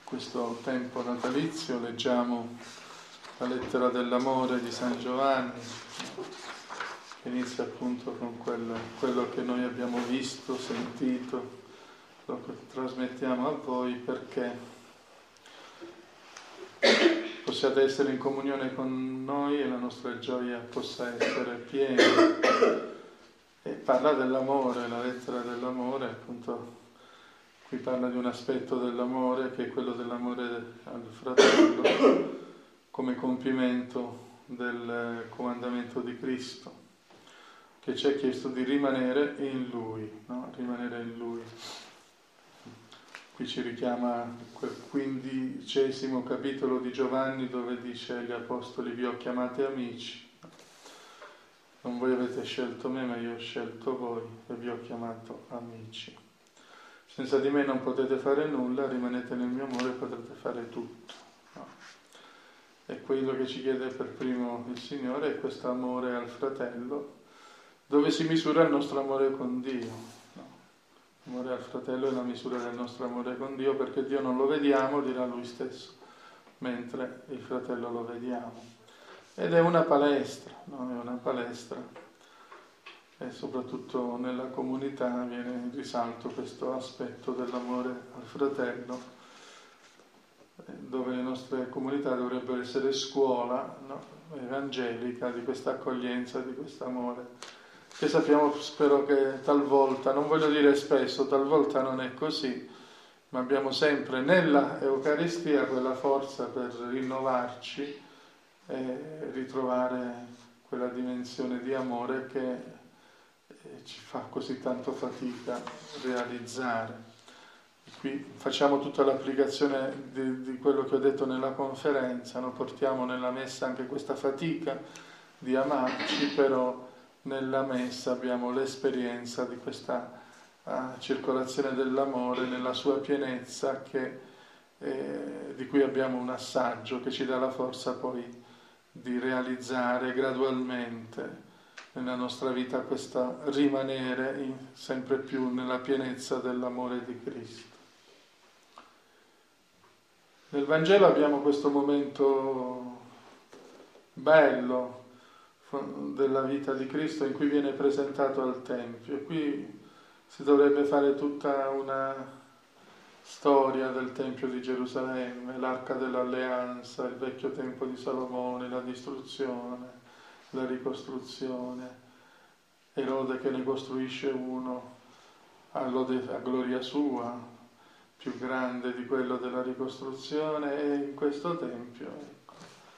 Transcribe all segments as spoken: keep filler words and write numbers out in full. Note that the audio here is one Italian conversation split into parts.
questo tempo natalizio leggiamo la lettera dell'amore di San Giovanni, che inizia appunto con quello, quello che noi abbiamo visto, sentito, lo trasmettiamo a voi perché possiate essere in comunione con noi e la nostra gioia possa essere piena. E parla dell'amore, la lettera dell'amore, appunto. Qui parla di un aspetto dell'amore che è quello dell'amore al fratello come compimento del comandamento di Cristo, che ci ha chiesto di rimanere in Lui, no? Rimanere in Lui. Qui ci richiama quel quindicesimo capitolo di Giovanni dove dice agli apostoli: vi ho chiamati amici, non voi avete scelto me ma io ho scelto voi e vi ho chiamato amici. Senza di me non potete fare nulla, rimanete nel mio amore e potrete fare tutto. No? E quello che ci chiede per primo il Signore è questo amore al fratello, dove si misura il nostro amore con Dio. No? L'amore al fratello è la misura del nostro amore con Dio, perché Dio non lo vediamo, dirà Lui stesso, mentre il fratello lo vediamo. Ed è una palestra, no? È una palestra. E soprattutto nella comunità viene in risalto questo aspetto dell'amore al fratello, dove le nostre comunità dovrebbero essere scuola, no? evangelica di questa accoglienza, di questo amore, che sappiamo, spero che talvolta, non voglio dire spesso, talvolta non è così, ma abbiamo sempre nella Eucaristia quella forza per rinnovarci e ritrovare quella dimensione di amore che ci fa così tanto fatica realizzare. E qui facciamo tutta l'applicazione di, di quello che ho detto nella conferenza, no? Portiamo nella messa anche questa fatica di amarci, però nella messa abbiamo l'esperienza di questa uh, circolazione dell'amore nella sua pienezza, che, eh, di cui abbiamo un assaggio che ci dà la forza poi di realizzare gradualmente nella nostra vita questa rimanere in, sempre più nella pienezza dell'amore di Cristo. Nel Vangelo abbiamo questo momento bello della vita di Cristo in cui viene presentato al Tempio, e qui si dovrebbe fare tutta una storia del Tempio di Gerusalemme, l'Arca dell'Alleanza, il vecchio Tempio di Salomone, la distruzione, la ricostruzione, Erode che ne costruisce uno a, lode, a gloria sua, più grande di quello della ricostruzione, e in questo Tempio ecco,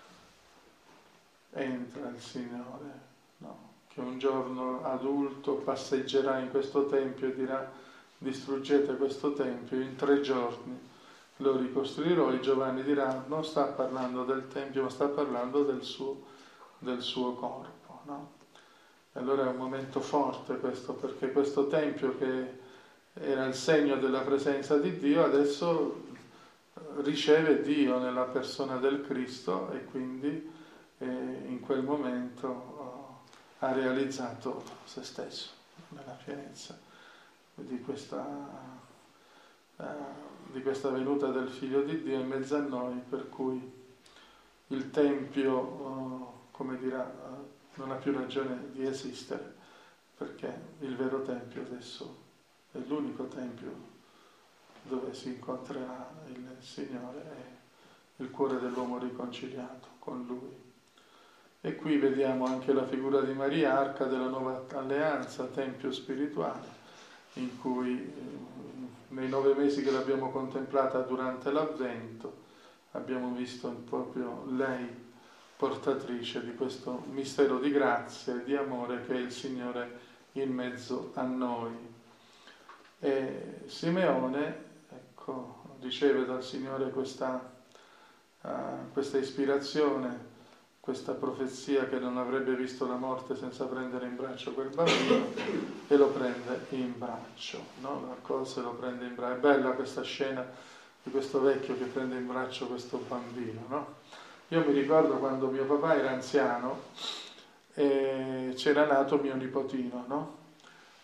entra il Signore, no? Che un giorno adulto passeggerà in questo Tempio e dirà: distruggete questo Tempio, in tre giorni lo ricostruirò. E Giovanni dirà: non sta parlando del Tempio, ma sta parlando del suo del suo corpo, no? E allora è un momento forte questo, perché questo Tempio che era il segno della presenza di Dio adesso riceve Dio nella persona del Cristo, e quindi eh, in quel momento oh, ha realizzato se stesso nella pienezza di questa, eh, di questa venuta del Figlio di Dio in mezzo a noi, per cui il Tempio oh, come dirà, non ha più ragione di esistere, perché il vero Tempio adesso è l'unico Tempio dove si incontrerà il Signore e il cuore dell'uomo riconciliato con Lui. E qui vediamo anche la figura di Maria, Arca della Nuova Alleanza, Tempio spirituale, in cui nei nove mesi che l'abbiamo contemplata durante l'Avvento abbiamo visto proprio lei portatrice di questo mistero di grazia e di amore che è il Signore in mezzo a noi. E Simeone, ecco, riceve dal Signore questa, uh, questa ispirazione, questa profezia che non avrebbe visto la morte senza prendere in braccio quel bambino, e lo prende in braccio, no? Lo accoglie e lo prende in braccio. È bella questa scena di questo vecchio che prende in braccio questo bambino, no? Io mi ricordo quando mio papà era anziano e c'era nato mio nipotino, no?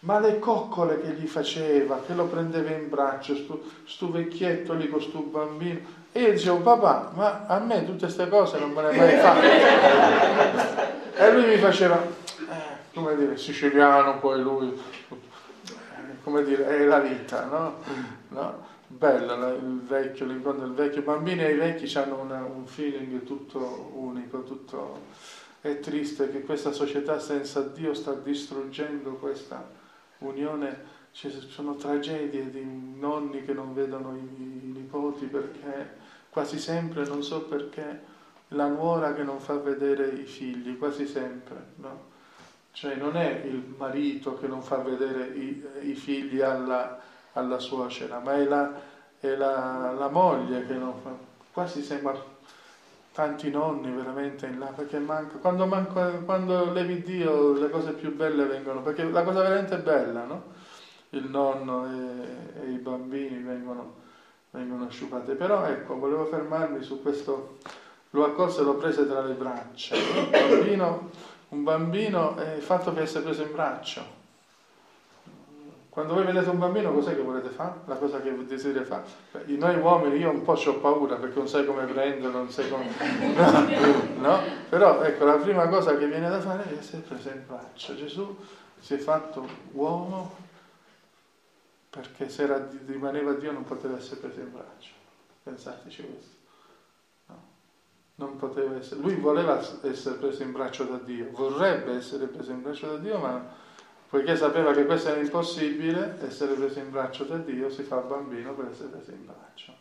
ma le coccole che gli faceva, che lo prendeva in braccio, stu, stu vecchietto lì con stu bambino, e io dicevo, papà, ma a me tutte queste cose non me le hai mai fatte. E lui mi faceva, eh, come dire, siciliano, poi lui, eh, come dire, è la vita, no? No? Bello il vecchio, l'incontro del vecchio. I bambini e i vecchi hanno una, un feeling tutto unico, tutto... È triste che questa società senza Dio sta distruggendo questa unione. Ci sono tragedie di nonni che non vedono i, i nipoti perché quasi sempre, non so perché, la nuora che non fa vedere i figli, quasi sempre, no? Cioè non è il marito che non fa vedere i, i figli alla, alla suocera, ma è la, è la, la moglie che non fa, quasi sembra tanti nonni veramente in là, perché manca, quando, manca, quando levi Dio le cose più belle vengono, perché la cosa veramente bella, no? Il nonno e, e i bambini vengono, vengono sciupati. Però ecco, volevo fermarmi su questo, lo accolse e lo prese tra le braccia. Un bambino, un bambino è fatto per essere preso in braccio. Quando voi vedete un bambino, cos'è che volete fare? La cosa che desideri fare? Noi uomini, io un po' ho paura perché non sai come prenderlo, non sai come... No, no? Però ecco, la prima cosa che viene da fare è essere preso in braccio. Gesù si è fatto uomo perché se era, rimaneva Dio non poteva essere preso in braccio. Pensateci questo. No. Non poteva essere. Lui voleva essere preso in braccio da Dio, vorrebbe essere preso in braccio da Dio, ma poiché sapeva che questo era impossibile, essere preso in braccio da Dio, si fa bambino per essere preso in braccio.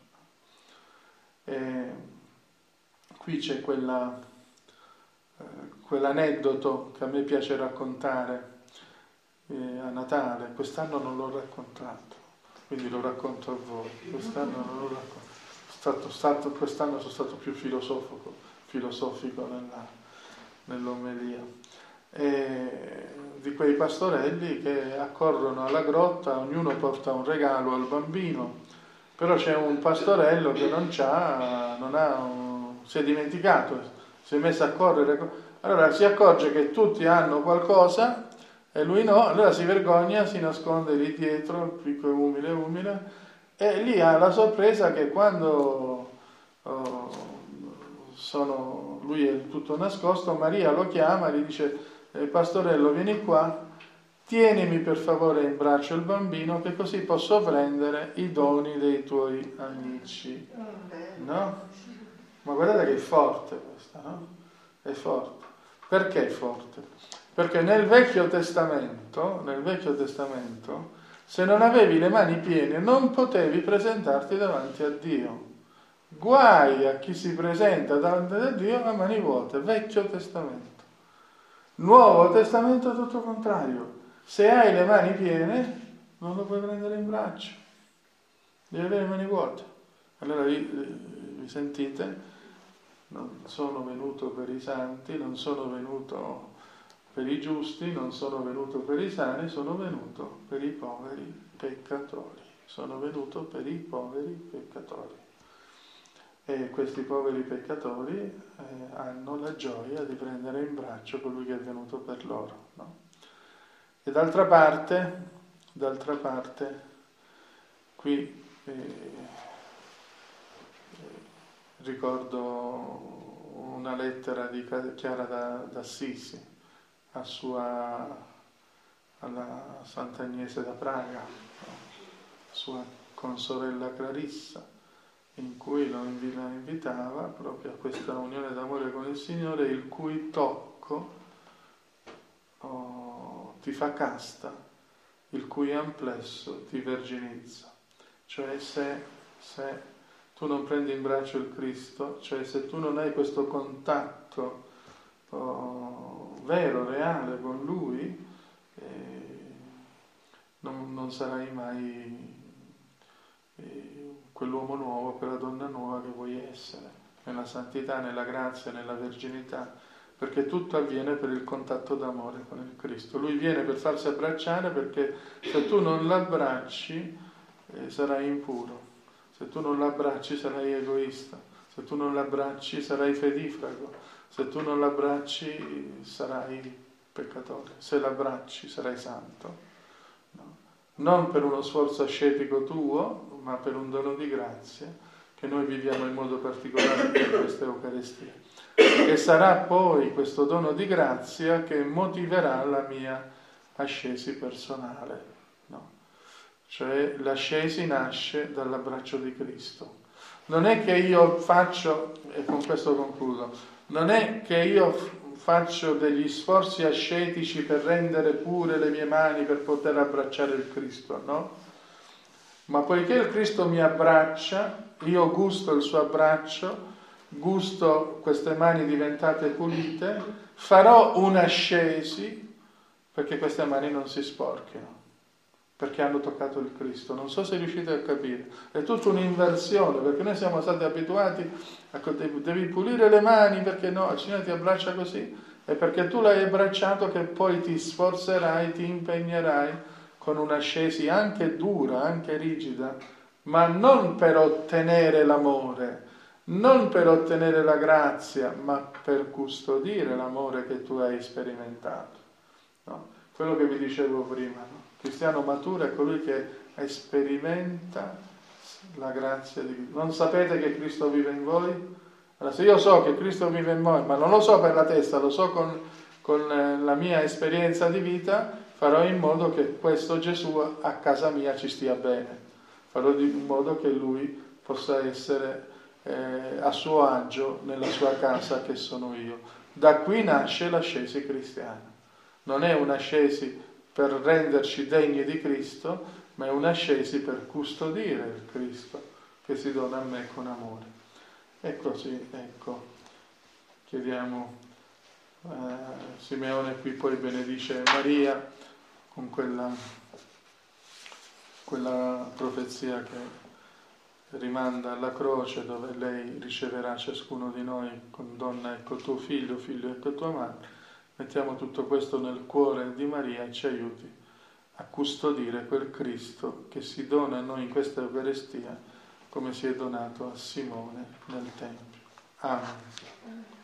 E qui c'è quella, eh, quell'aneddoto che a me piace raccontare eh, a Natale. Quest'anno non l'ho raccontato, quindi lo racconto a voi. Quest'anno non l'ho raccontato. Stato, stato, quest'anno sono stato più filosofico, filosofico nella, nell'omelia. E di quei pastorelli che accorrono alla grotta, ognuno porta un regalo al bambino, però c'è un pastorello che non c'ha, non ha un, si è dimenticato, si è messo a correre, allora si accorge che tutti hanno qualcosa e lui no, allora si vergogna, si nasconde lì dietro, piccolo umile umile, e lì ha la sorpresa che quando oh, sono, lui è tutto nascosto, Maria lo chiama e gli dice: Eh, pastorello, vieni qua, tienimi per favore in braccio il bambino che così posso prendere i doni dei tuoi amici. No? Ma guardate che è forte questa, no? È forte. Perché è forte? Perché nel Vecchio Testamento, nel Vecchio Testamento, se non avevi le mani piene non potevi presentarti davanti a Dio. Guai a chi si presenta davanti a Dio a mani vuote. Vecchio Testamento. Nuovo Testamento è tutto il contrario. Se hai le mani piene, non lo puoi prendere in braccio. Devi avere le mani vuote. Allora vi, vi sentite? Non sono venuto per i santi, non sono venuto per i giusti, non sono venuto per i sani, sono venuto per i poveri peccatori. Sono venuto per i poveri peccatori. E questi poveri peccatori eh, hanno la gioia di prendere in braccio colui che è venuto per loro, no? E d'altra parte, d'altra parte, qui eh, ricordo una lettera di Chiara d'Assisi a sua, alla Santa Agnese da Praga, no? Sua consorella Clarissa, in cui lo invitava proprio a questa unione d'amore con il Signore, il cui tocco oh, ti fa casta, il cui amplesso ti verginizza. Cioè se, se tu non prendi in braccio il Cristo, cioè se tu non hai questo contatto oh, vero, reale con Lui, eh, non, non sarai mai eh, quell'uomo nuovo, quella donna nuova che vuoi essere, nella santità, nella grazia, nella verginità, perché tutto avviene per il contatto d'amore con il Cristo. Lui viene per farsi abbracciare, perché se tu non l'abbracci eh, sarai impuro, se tu non l'abbracci sarai egoista, se tu non l'abbracci sarai fedifrago, se tu non l'abbracci sarai peccatore, se l'abbracci sarai santo. non per uno sforzo ascetico tuo, ma per un dono di grazia che noi viviamo in modo particolare per questa Eucaristia. E sarà poi questo dono di grazia che motiverà la mia ascesi personale, no? Cioè l'ascesi nasce dall'abbraccio di Cristo. Non è che io faccio, e con questo concludo, non è che io faccio degli sforzi ascetici per rendere pure le mie mani per poter abbracciare il Cristo, no? Ma poiché il Cristo mi abbraccia, io gusto il suo abbraccio, gusto queste mani diventate pulite, farò un'ascesi perché queste mani non si sporchino, perché hanno toccato il Cristo. Non so se riuscite a capire. È tutta un'inversione, perché noi siamo stati abituati a devi pulire le mani perché no, il Signore ti abbraccia così, è perché tu l'hai abbracciato che poi ti sforzerai, ti impegnerai con un'ascesi anche dura, anche rigida, ma non per ottenere l'amore, non per ottenere la grazia, ma per custodire l'amore che tu hai sperimentato. No? Quello che vi dicevo prima, no? Il cristiano maturo è colui che sperimenta la grazia di Cristo. Non sapete che Cristo vive in voi? Allora, se io so che Cristo vive in voi, ma non lo so per la testa, lo so con, con la mia esperienza di vita, farò in modo che questo Gesù a casa mia ci stia bene. Farò in modo che Lui possa essere eh, a suo agio nella sua casa che sono io. Da qui nasce l'ascesi cristiana. Non è un'ascesi per renderci degni di Cristo, ma è un'ascesi per custodire il Cristo che si dona a me con amore. E così, ecco, chiediamo a Simeone qui poi benedice Maria con quella, quella profezia che rimanda alla croce, dove lei riceverà ciascuno di noi con donna ecco tuo figlio, figlio ecco tua madre. Mettiamo tutto questo nel cuore di Maria e ci aiuti a custodire quel Cristo che si dona a noi in questa Eucaristia come si è donato a Simone nel Tempio. Amen.